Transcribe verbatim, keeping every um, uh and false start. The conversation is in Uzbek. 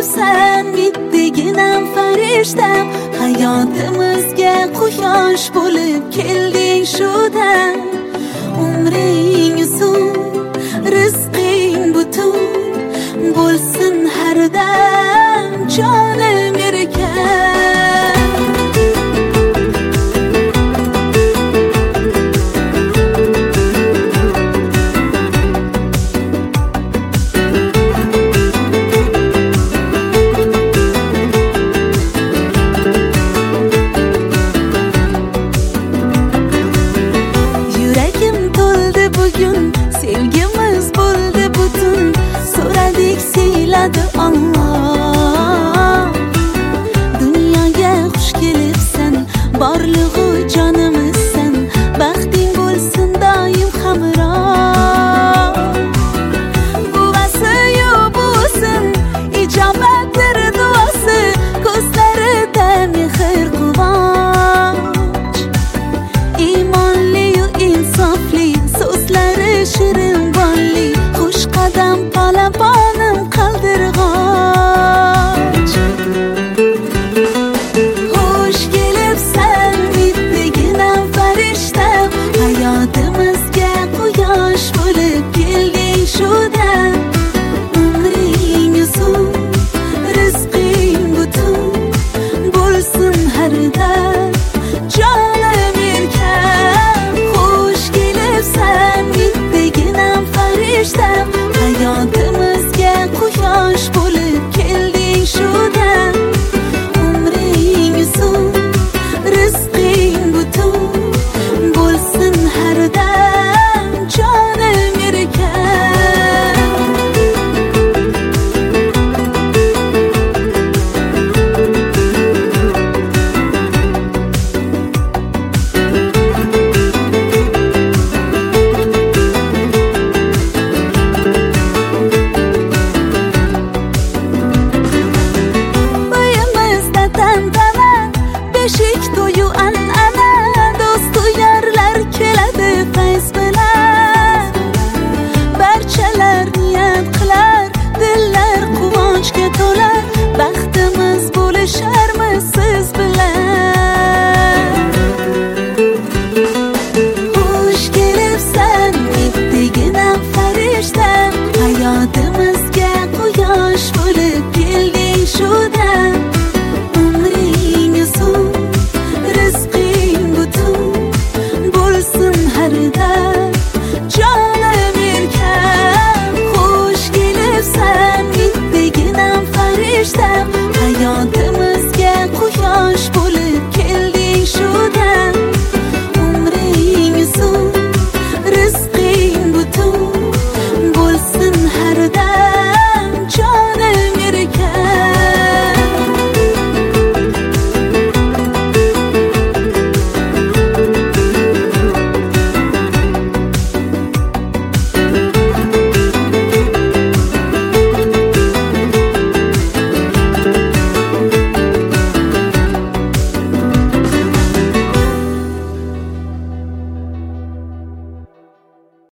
kelibsan bittaginam farishtam, hayotimizga quyosh bo'lib kelding shu-dan. Umring uzun, rizqing butun bo'lsin har dam jonim erkan. Yuragim to'ldi bugun, sevgimiz bo'ldi butun, so'radik siyladi Alloh. Dunyoga xush kelibsan, borlig'u jonimizsan, baxting bo'lsin doim hamroh. Buvasi-yu buvisin, ijobatdir duosi, ko'zlarida mehr quvonch. Iymonli-yu insofli, so'zlari shirin bonli, xush qadam palabonim qaldirg'och. Xush kelibsan bittaginam farishtam, hayotimizga quyosh bo'lib kelding shu-dan. Umring uzun, rizqing butun bo'lsin har dam jonim erkan. Xush kelibsan bittaginam farishtam, hayotimizga quyosh bo'lib kelding shu-dan. Umring uzun, rizqing butun bo'lsin har dam jonim erkan. Uyimizda tantana, beshik to'yu an'ana, do'stu yorlar keladi fayz bilan. Barchalar niyat qilar, dillar quvonchga to'lar, baxtimiz bo'lisharmiz siz bilan. Xush kelibsan